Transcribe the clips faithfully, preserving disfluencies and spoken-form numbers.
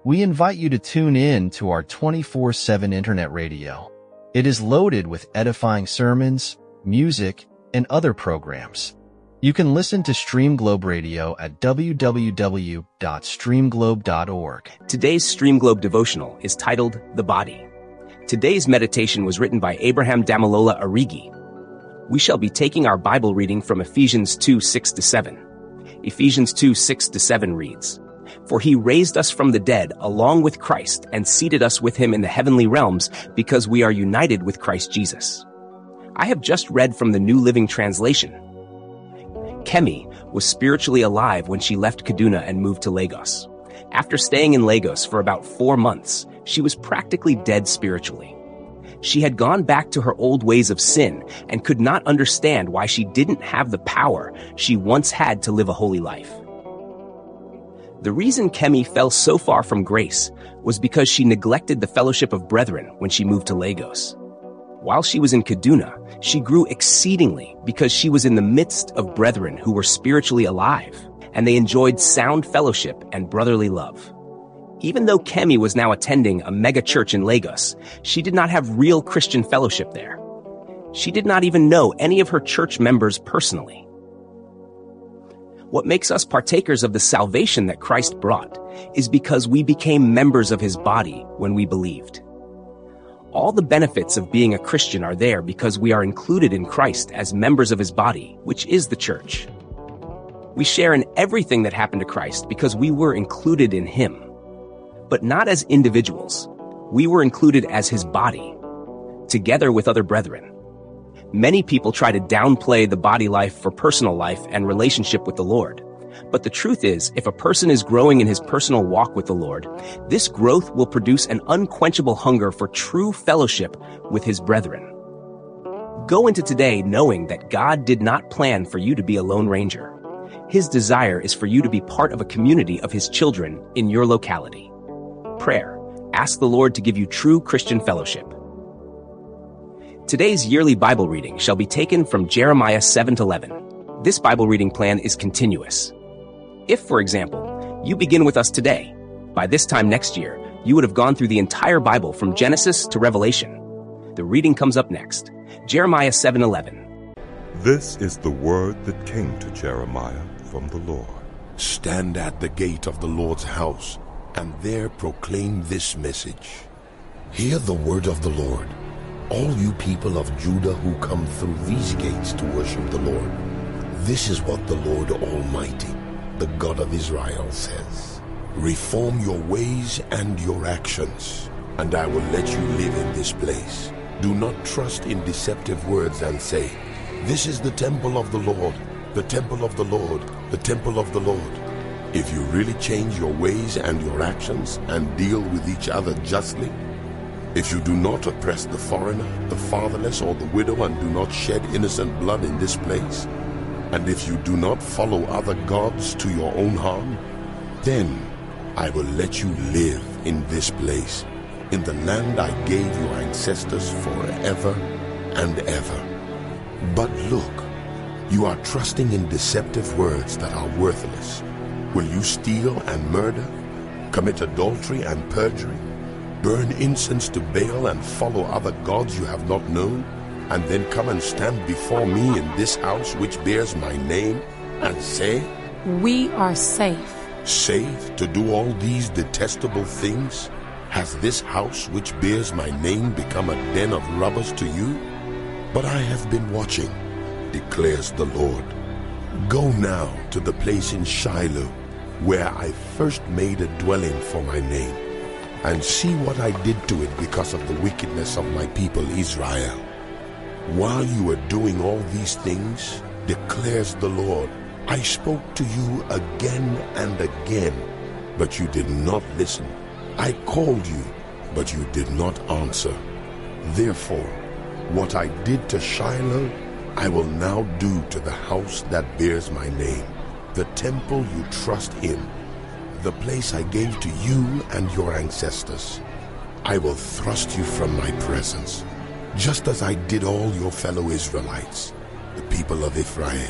We invite you to tune in to our twenty-four seven internet radio. It is loaded with edifying sermons, music, and other programs. You can listen to Stream Globe Radio at w w w dot stream globe dot org. Today's Stream Globe devotional is titled The Body. Today's meditation was written by Abraham Damalola Arigi. We shall be taking our Bible reading from Ephesians two, six to seven. Ephesians two, six to seven reads, "For he raised us from the dead along with Christ and seated us with him in the heavenly realms because we are united with Christ Jesus." I have just read from the New Living Translation. Kemi was spiritually alive when she left Kaduna and moved to Lagos. After staying in Lagos for about four months, she was practically dead spiritually. She had gone back to her old ways of sin and could not understand why she didn't have the power she once had to live a holy life. The reason Kemi fell so far from grace was because she neglected the fellowship of brethren when she moved to Lagos. While she was in Kaduna, she grew exceedingly because she was in the midst of brethren who were spiritually alive, and they enjoyed sound fellowship and brotherly love. Even though Kemi was now attending a mega church in Lagos, she did not have real Christian fellowship there. She did not even know any of her church members personally. What makes us partakers of the salvation that Christ brought is because we became members of his body when we believed. All the benefits of being a Christian are there because we are included in Christ as members of his body, which is the church. We share in everything that happened to Christ because we were included in him. But not as individuals. We were included as his body, together with other brethren. Many people try to downplay the body life for personal life and relationship with the Lord. But the truth is, if a person is growing in his personal walk with the Lord, this growth will produce an unquenchable hunger for true fellowship with his brethren. Go into today knowing that God did not plan for you to be a lone ranger. His desire is for you to be part of a community of his children in your locality. Prayer. Ask the Lord to give you true Christian fellowship. Today's yearly Bible reading shall be taken from Jeremiah seven to eleven. This Bible reading plan is continuous. If, for example, you begin with us today, by this time next year, you would have gone through the entire Bible from Genesis to Revelation. The reading comes up next. Jeremiah seven eleven. This is the word that came to Jeremiah from the Lord. Stand at the gate of the Lord's house, and there proclaim this message. Hear the word of the Lord, all you people of Judah who come through these gates to worship the Lord. This is what the Lord Almighty, the God of Israel, says. Reform your ways and your actions, and I will let you live in this place. Do not trust in deceptive words and say, "This is the temple of the Lord, the temple of the Lord, the temple of the Lord." If you really change your ways and your actions and deal with each other justly, if you do not oppress the foreigner, the fatherless, or the widow, and do not shed innocent blood in this place, and if you do not follow other gods to your own harm, then I will let you live in this place, in the land I gave your ancestors forever and ever. But look, you are trusting in deceptive words that are worthless. Will you steal and murder, commit adultery and perjury, burn incense to Baal and follow other gods you have not known, and then come and stand before me in this house which bears my name, and say, "We are safe"? Safe to do all these detestable things? Has this house which bears my name become a den of robbers to you? But I have been watching, declares the Lord. Go now to the place in Shiloh, where I first made a dwelling for my name, and see what I did to it because of the wickedness of my people Israel. While you were doing all these things, declares the Lord, I spoke to you again and again, but you did not listen. I called you, but you did not answer. Therefore, what I did to Shiloh, I will now do to the house that bears my name, the temple you trust in, the place I gave to you and your ancestors. I will thrust you from my presence, just as I did all your fellow Israelites, the people of Ephraim.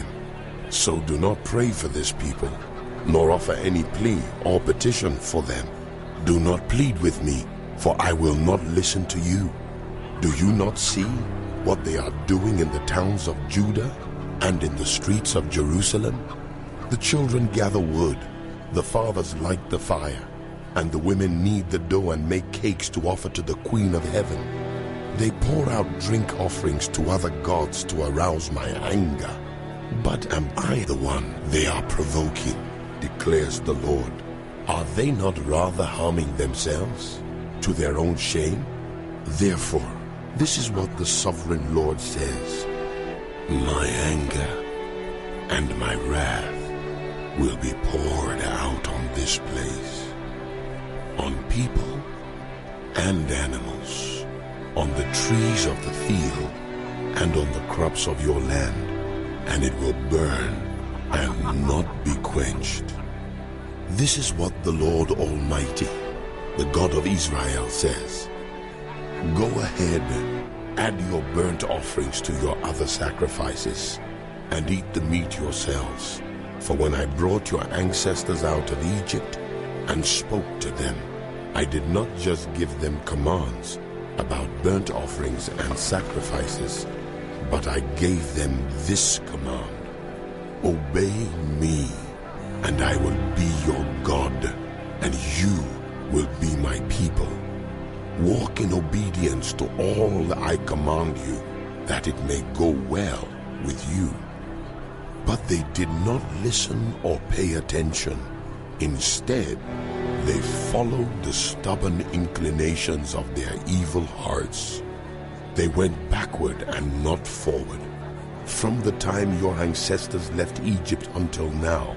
So do not pray for this people, nor offer any plea or petition for them. Do not plead with me, for I will not listen to you. Do you not see what they are doing in the towns of Judah and in the streets of Jerusalem? The children gather wood, the fathers light the fire, and the women knead the dough and make cakes to offer to the Queen of Heaven. They pour out drink offerings to other gods to arouse my anger. But am I the one they are provoking, declares the Lord? Are they not rather harming themselves to their own shame? Therefore, this is what the sovereign Lord says: my anger and my wrath will be poured out on this place, on people and animals, on the trees of the field and on the crops of your land, and it will burn and not be quenched. This is what the Lord Almighty, the God of Israel, says: go ahead, add your burnt offerings to your other sacrifices, and eat the meat yourselves. For when I brought your ancestors out of Egypt and spoke to them, I did not just give them commands about burnt offerings and sacrifices, but I gave them this command: obey me, and I will be your God, and you will be my people. Walk in obedience to all I command you, that it may go well with you. But they did not listen or pay attention. Instead, they followed the stubborn inclinations of their evil hearts. They went backward and not forward. From the time your ancestors left Egypt until now,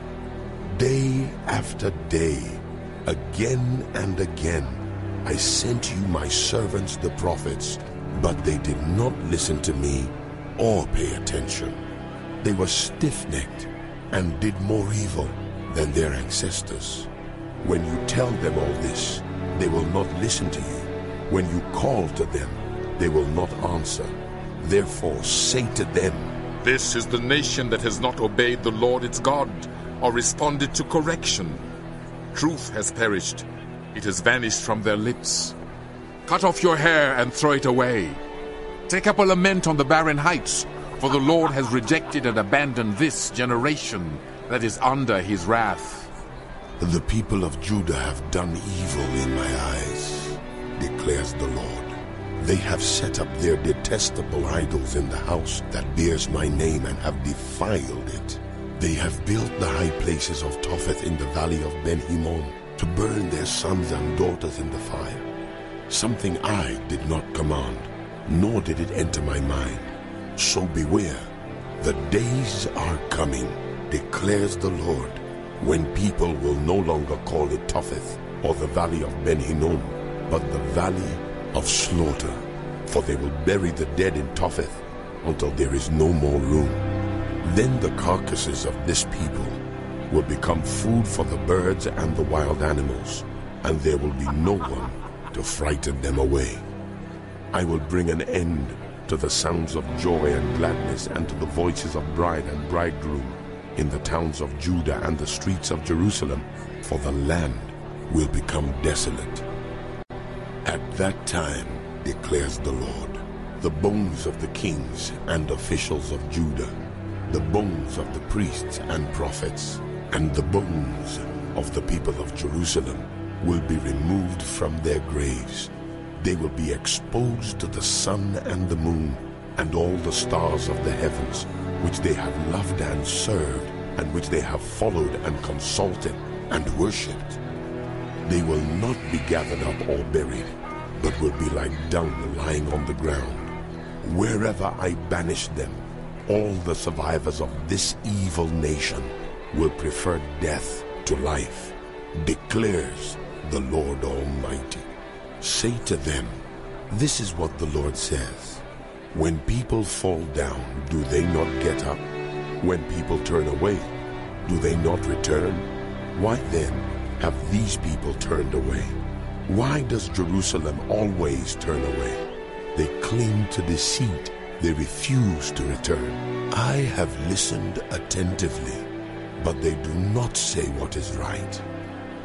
day after day, again and again, I sent you my servants the prophets, but they did not listen to me or pay attention. They were stiff-necked and did more evil than their ancestors. When you tell them all this, they will not listen to you. When you call to them, they will not answer. Therefore say to them, this is the nation that has not obeyed the Lord its God, or responded to correction. Truth has perished. It has vanished from their lips. Cut off your hair and throw it away. Take up a lament on the barren heights, for the Lord has rejected and abandoned this generation that is under his wrath. The people of Judah have done evil in my eyes, declares the Lord. They have set up their detestable idols in the house that bears my name and have defiled it. They have built the high places of Topheth in the valley of Ben-Hinnom to burn their sons and daughters in the fire. Something I did not command, nor did it enter my mind. So beware, the days are coming, declares the Lord, when people will no longer call it Topheth or the valley of Ben-Hinnom, but the valley of slaughter. For they will bury the dead in Topheth until there is no more room. Then the carcasses of this people will become food for the birds and the wild animals, and there will be no one to frighten them away. I will bring an end to the sounds of joy and gladness, and to the voices of bride and bridegroom in the towns of Judah and the streets of Jerusalem, for the land will become desolate. At that time, declares the Lord, the bones of the kings and officials of Judah, the bones of the priests and prophets, and the bones of the people of Jerusalem will be removed from their graves. They will be exposed to the sun and the moon and all the stars of the heavens, which they have loved and served, and which they have followed and consulted and worshipped. They will not be gathered up or buried, but will be like dung lying on the ground. Wherever I banish them, all the survivors of this evil nation will prefer death to life, declares the Lord Almighty. Say to them, this is what the Lord says: when people fall down, do they not get up? When people turn away, do they not return? Why then have these people turned away? Why does Jerusalem always turn away? They cling to deceit. They refuse to return. I have listened attentively, but they do not say what is right.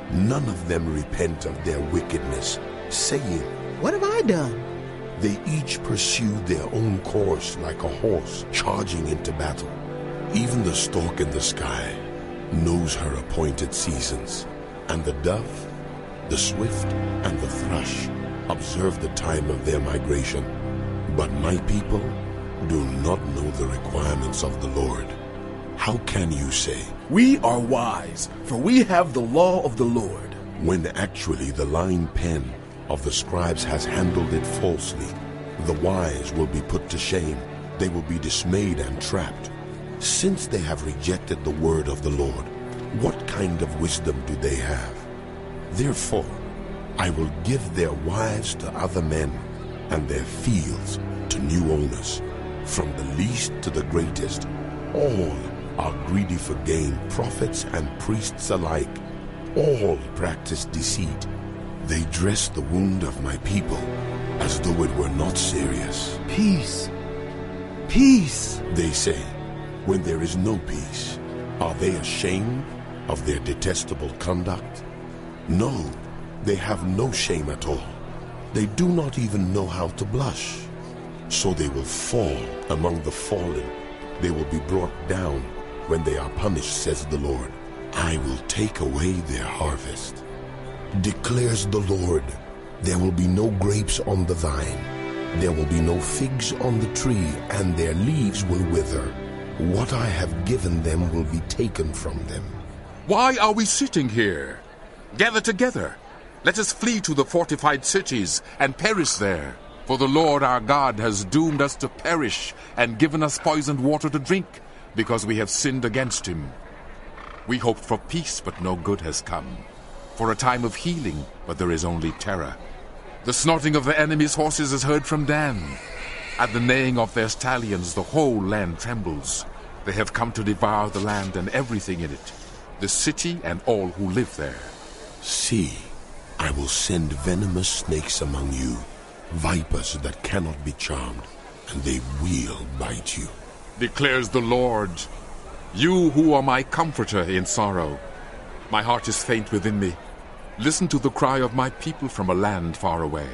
None of them repent of their wickedness, saying, What have I done? They each pursue their own course like a horse charging into battle. Even the stork in the sky knows her appointed seasons, and the dove, the swift, and the thrush observe the time of their migration. But my people do not know the requirements of the Lord. How can you say, We are wise, for we have the law of the Lord, when actually the lying pen of the scribes has handled it falsely? The wise will be put to shame. They will be dismayed and trapped. Since they have rejected the word of the Lord, what kind of wisdom do they have? Therefore, I will give their wives to other men, and their fields to new owners. From the least to the greatest, all are greedy for gain, prophets and priests alike. All practice deceit. They dress the wound of my people as though it were not serious. Peace, peace, they say, when there is no peace. Are they ashamed of their detestable conduct? No, they have no shame at all. They do not even know how to blush. So they will fall among the fallen. They will be brought down when they are punished, says the Lord. I will take away their harvest. Declares the Lord, there will be no grapes on the vine. There will be no figs on the tree, and their leaves will wither. What I have given them will be taken from them. Why are we sitting here? Gather together. Let us flee to the fortified cities and perish there. For the Lord our God has doomed us to perish and given us poisoned water to drink, because we have sinned against him. We hoped for peace, but no good has come. For a time of healing, but there is only terror. The snorting of the enemy's horses is heard from Dan. At the neighing of their stallions, the whole land trembles. They have come to devour the land and everything in it, the city and all who live there. See, I will send venomous snakes among you, vipers that cannot be charmed, and they will bite you, declares the Lord. You who are my comforter in sorrow. My heart is faint within me. Listen to the cry of my people from a land far away.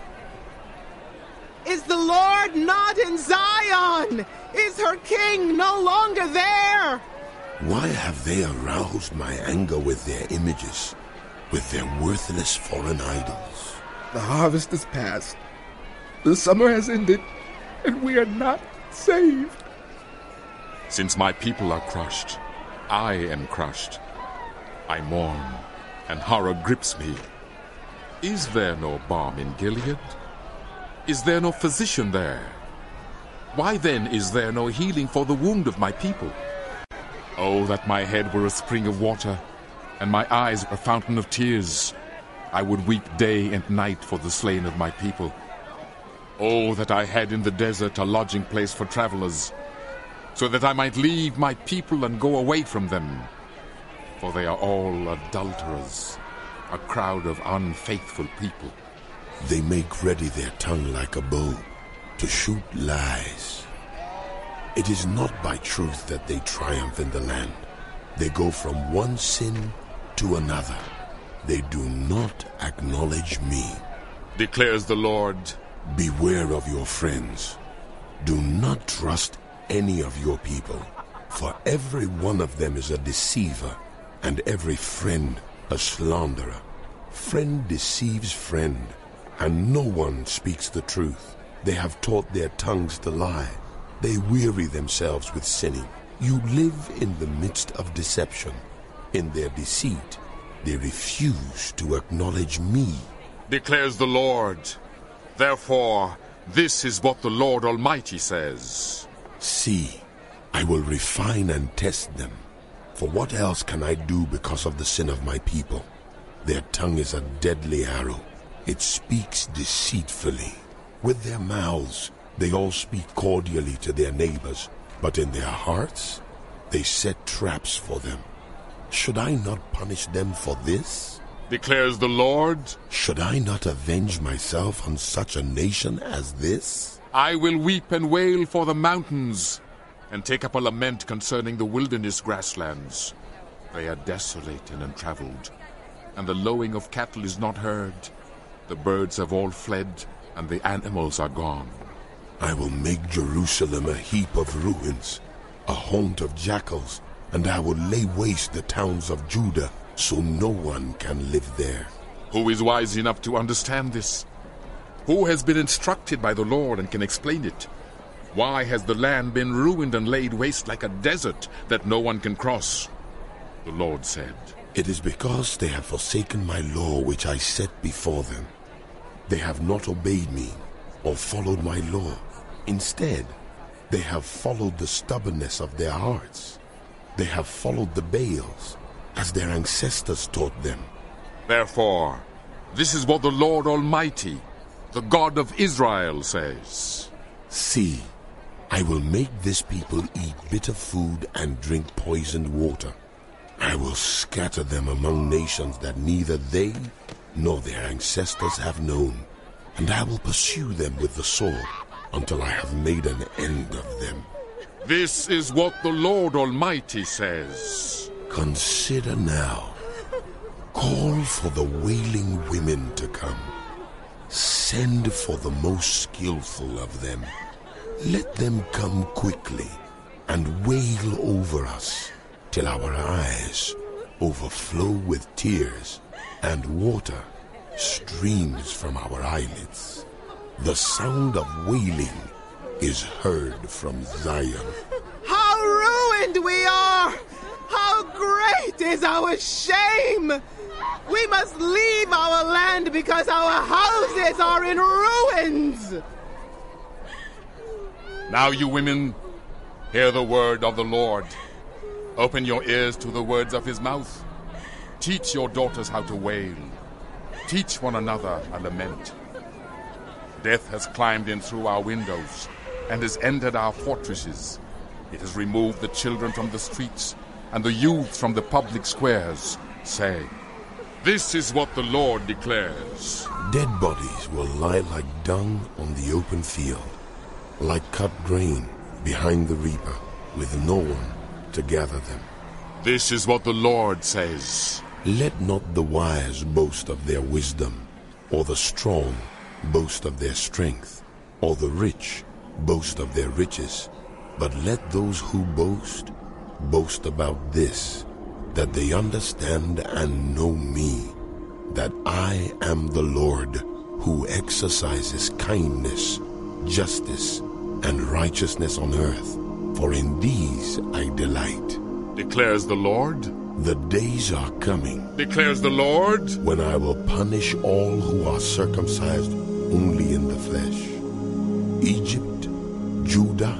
Is the Lord not in Zion? Is her king no longer there? Why have they aroused my anger with their images, with their worthless foreign idols? The harvest is past. The summer has ended, and we are not saved. Since my people are crushed, I am crushed. I mourn, and horror grips me. Is there no balm in Gilead? Is there no physician there? Why then is there no healing for the wound of my people? Oh, that my head were a spring of water, and my eyes a fountain of tears. I would weep day and night for the slain of my people. Oh, that I had in the desert a lodging place for travelers, so that I might leave my people and go away from them. For they are all adulterers, a crowd of unfaithful people. They make ready their tongue like a bow to shoot lies. It is not by truth that they triumph in the land. They go from one sin to another. They do not acknowledge me, declares the Lord. Beware of your friends. Do not trust any of your people, for every one of them is a deceiver, and every friend a slanderer. Friend deceives friend, and no one speaks the truth. They have taught their tongues to lie. They weary themselves with sinning. You live in the midst of deception. In their deceit, they refuse to acknowledge me, declares the Lord. Therefore, this is what the Lord Almighty says. See, I will refine and test them. For what else can I do because of the sin of my people? Their tongue is a deadly arrow. It speaks deceitfully. With their mouths, they all speak cordially to their neighbors, but in their hearts, they set traps for them. Should I not punish them for this? Declares the Lord. Should I not avenge myself on such a nation as this? I will weep and wail for the mountains, and take up a lament concerning the wilderness grasslands. They are desolate and untraveled, and the lowing of cattle is not heard. The birds have all fled, and the animals are gone. I will make Jerusalem a heap of ruins, a haunt of jackals, and I will lay waste the towns of Judah, so no one can live there. Who is wise enough to understand this? Who has been instructed by the Lord and can explain it? Why has the land been ruined and laid waste like a desert that no one can cross? The Lord said, It is because they have forsaken my law which I set before them. They have not obeyed me or followed my law. Instead, they have followed the stubbornness of their hearts. They have followed the Baals, as their ancestors taught them. Therefore, this is what the Lord Almighty, the God of Israel, says. See, I will make this people eat bitter food and drink poisoned water. I will scatter them among nations that neither they nor their ancestors have known, and I will pursue them with the sword until I have made an end of them. This is what the Lord Almighty says. Consider now. Call for the wailing women to come. Send for the most skillful of them. Let them come quickly and wail over us till our eyes overflow with tears and water streams from our eyelids. The sound of wailing is heard from Zion. How ruined we are! How great is our shame! We must leave our land because our houses are in ruins! Now you women, hear the word of the Lord. Open your ears to the words of his mouth. Teach your daughters how to wail. Teach one another a lament. Death has climbed in through our windows and has entered our fortresses. It has removed the children from the streets and the youth from the public squares. Say, this is what the Lord declares. Dead bodies will lie like dung on the open field, like cut grain behind the reaper, with no one to gather them. This is what the Lord says. Let not the wise boast of their wisdom, or the strong boast of their strength, or the rich boast of their riches, but let those who boast boast about this, that they understand and know me, that I am the Lord, who exercises kindness, justice, and righteousness on earth, for in these I delight. Declares the Lord. The days are coming, declares the Lord, when I will punish all who are circumcised only in the flesh. Egypt, Judah,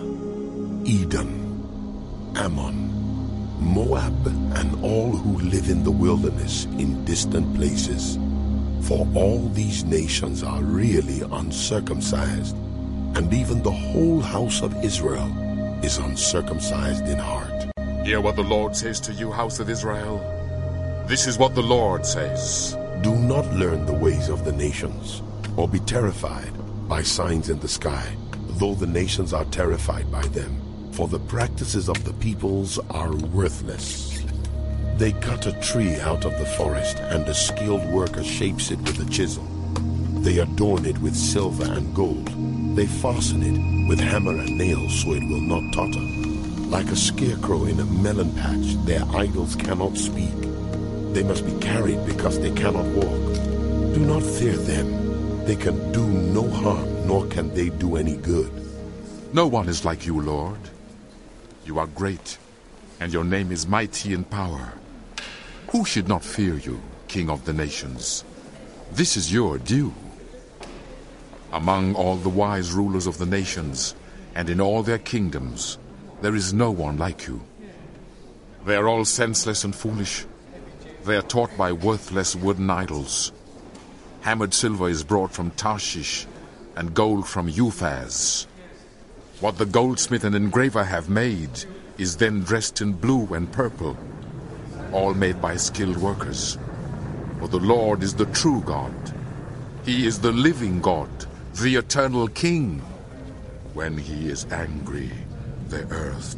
Edom, Ammon, Moab, and all who live in the wilderness in distant places. For all these nations are really uncircumcised, and even the whole house of Israel is uncircumcised in heart. Hear what the Lord says to you, house of Israel. This is what the Lord says. Do not learn the ways of the nations, or be terrified by signs in the sky, though the nations are terrified by them. For the practices of the peoples are worthless. They cut a tree out of the forest, and a skilled worker shapes it with a chisel. They adorn it with silver and gold. They fasten it with hammer and nails so it will not totter. Like a scarecrow in a melon patch, their idols cannot speak. They must be carried because they cannot walk. Do not fear them. They can do no harm, nor can they do any good. No one is like you, Lord. You are great, and your name is mighty in power. Who should not fear you, King of the nations? This is your due. Among all the wise rulers of the nations, and in all their kingdoms, there is no one like you. They are all senseless and foolish. They are taught by worthless wooden idols. Hammered silver is brought from Tarshish, and gold from Uphaz. What the goldsmith and engraver have made is then dressed in blue and purple, all made by skilled workers. For the Lord is the true God. He is the living God, the eternal King. When he is angry, the earth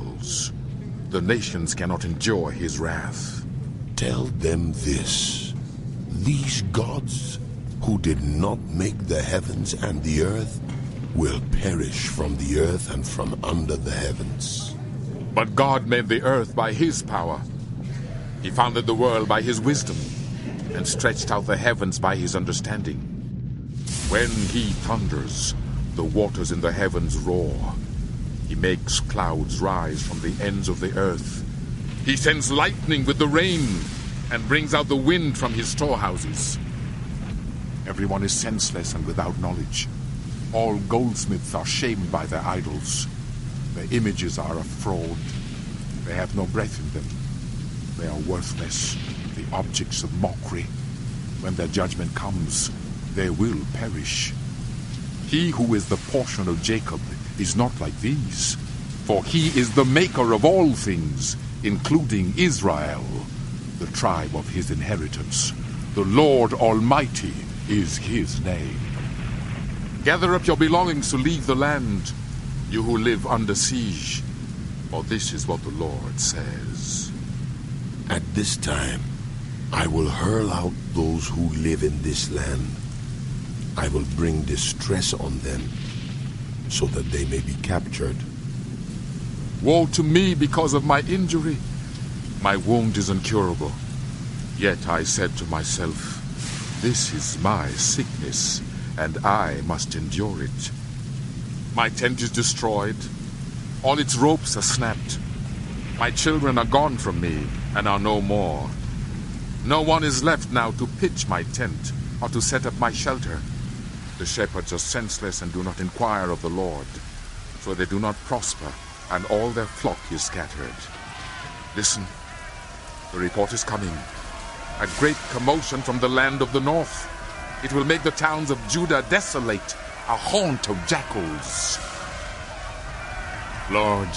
trembles. The nations cannot endure his wrath. Tell them this. These gods, who did not make the heavens and the earth, will perish from the earth and from under the heavens. But God made the earth by his power. He founded the world by his wisdom, and stretched out the heavens by his understanding. When he thunders, the waters in the heavens roar. He makes clouds rise from the ends of the earth. He sends lightning with the rain, and brings out the wind from his storehouses. Everyone is senseless and without knowledge. All goldsmiths are shamed by their idols. Their images are a fraud. They have no breath in them. They are worthless, the objects of mockery. When their judgment comes, they will perish. He who is the portion of Jacob is not like these, for he is the maker of all things, including Israel, the tribe of his inheritance. The Lord Almighty is his name. Gather up your belongings to leave the land, you who live under siege, for this is what the Lord says. At this time, I will hurl out those who live in this land. I will bring distress on them, so that they may be captured. Woe to me because of my injury. My wound is incurable. Yet I said to myself, this is my sickness, and I must endure it. My tent is destroyed. All its ropes are snapped. My children are gone from me and are no more. No one is left now to pitch my tent or to set up my shelter. The shepherds are senseless and do not inquire of the Lord, so they do not prosper, and all their flock is scattered. Listen, the report is coming. A great commotion from the land of the north. It will make the towns of Judah desolate, a haunt of jackals. Lord,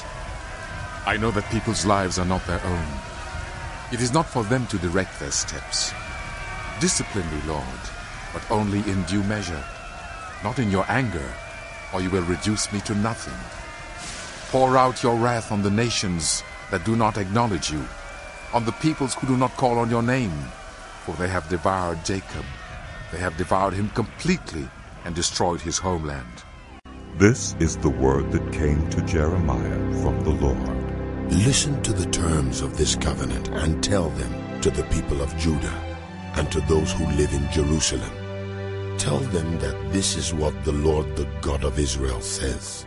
I know that people's lives are not their own. It is not for them to direct their steps. Discipline me, Lord, but only in due measure, not in your anger, or you will reduce me to nothing. Pour out your wrath on the nations that do not acknowledge you, on the peoples who do not call on your name, for they have devoured Jacob. They have devoured him completely and destroyed his homeland. This is the word that came to Jeremiah from the Lord. Listen to the terms of this covenant and tell them to the people of Judah and to those who live in Jerusalem. Tell them that this is what the Lord, the God of Israel, says.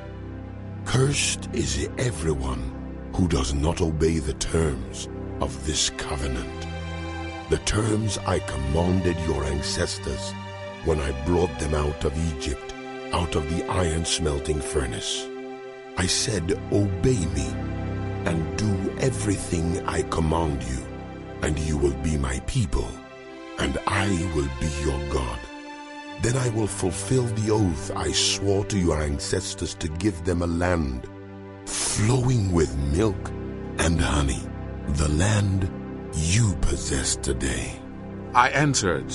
Cursed is everyone who does not obey the terms of this covenant, the terms I commanded your ancestors when I brought them out of Egypt, out of the iron-smelting furnace. I said, obey me, and do everything I command you, and you will be my people, and I will be your God. Then I will fulfill the oath I swore to your ancestors to give them a land flowing with milk and honey, the land you possess today. I answered,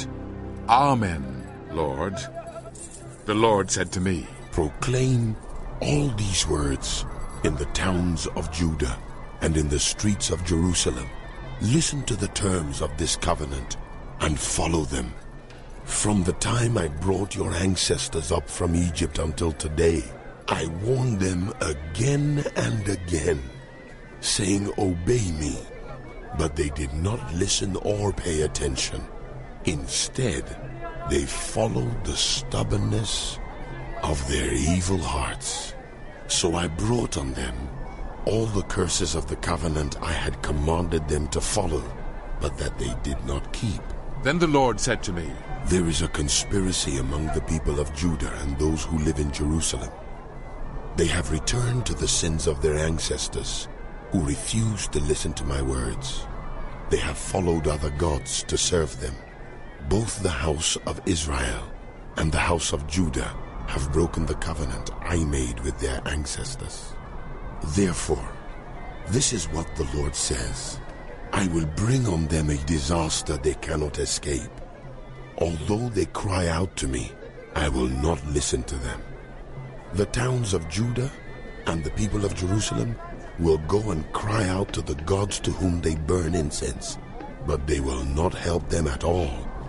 Amen, Lord. The Lord said to me, proclaim all these words in the towns of Judah and in the streets of Jerusalem. Listen to the terms of this covenant and follow them. From the time I brought your ancestors up from Egypt until today, I warned them again and again, saying, obey me. But they did not listen or pay attention. Instead, they followed the stubbornness of their evil hearts. So I brought on them all the curses of the covenant I had commanded them to follow, but that they did not keep. Then the Lord said to me, there is a conspiracy among the people of Judah and those who live in Jerusalem. They have returned to the sins of their ancestors, who refused to listen to my words. They have followed other gods to serve them. Both the house of Israel and the house of Judah have broken the covenant I made with their ancestors. Therefore, this is what the Lord says. I will bring on them a disaster they cannot escape. Although they cry out to me, I will not listen to them. The towns of Judah and the people of Jerusalem will go and cry out to the gods to whom they burn incense, but they will not help them at all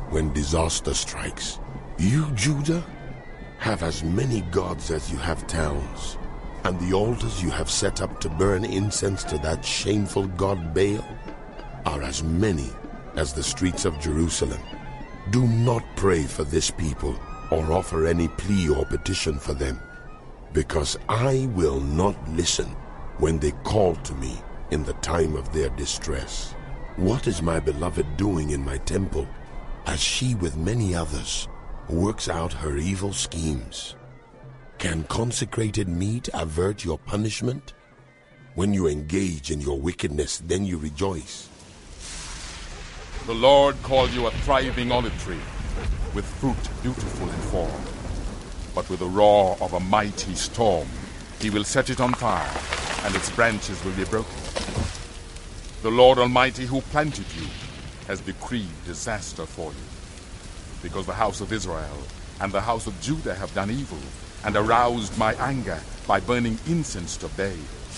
when disaster strikes. You, Judah, have as many gods as you have towns, and the altars you have set up to burn incense to that shameful god Baal are as many as the streets of Jerusalem. Do not pray for this people or offer any plea or petition for them, because I will not listen when they call to me in the time of their distress. What is my beloved doing in my temple, as she with many others works out her evil schemes? Can consecrated meat avert your punishment? When you engage in your wickedness, then you rejoice. The Lord called you a thriving olive tree, with fruit beautiful in form. But with the roar of a mighty storm, he will set it on fire, and its branches will be broken. The Lord Almighty who planted you has decreed disaster for you, because the house of Israel and the house of Judah have done evil, and aroused my anger by burning incense to Baal.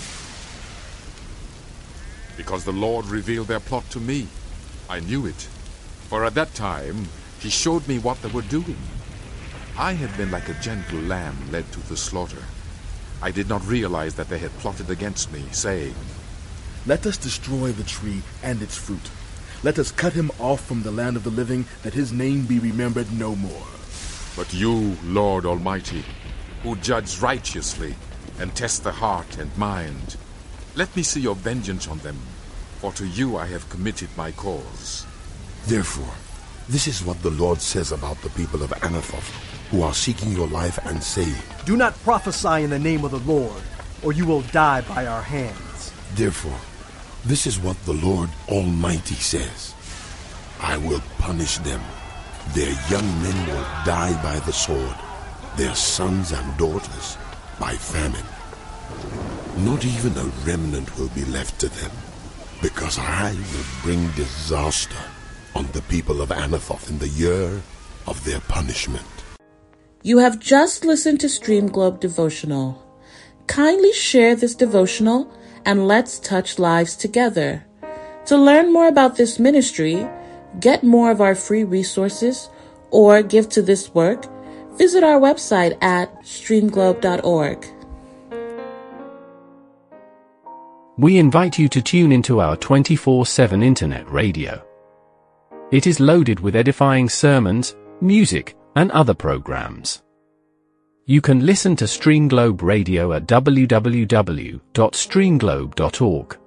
Because the Lord revealed their plot to me, I knew it, for at that time he showed me what they were doing. I had been like a gentle lamb led to the slaughter. I did not realize that they had plotted against me, saying, Let us destroy the tree and its fruit. Let us cut him off from the land of the living, that his name be remembered no more. But you, Lord Almighty, who judge righteously and test the heart and mind, let me see your vengeance on them, for to you I have committed my cause. Therefore, this is what the Lord says about the people of Anathoth, who are seeking your life and say, Do not prophesy in the name of the Lord, or you will die by our hands. Therefore, this is what the Lord Almighty says. I will punish them. Their young men will die by the sword, their sons and daughters by famine. Not even a remnant will be left to them, because I will bring disaster on the people of Anathoth in the year of their punishment. You have just listened to Stream Globe Devotional. Kindly share this devotional and let's touch lives together. To learn more about this ministry, get more of our free resources, or give to this work, visit our website at stream globe dot org. We invite you to tune into our twenty-four seven internet radio. It is loaded with edifying sermons, music, and other programs. You can listen to Stream Globe Radio at w w w dot stream globe dot org.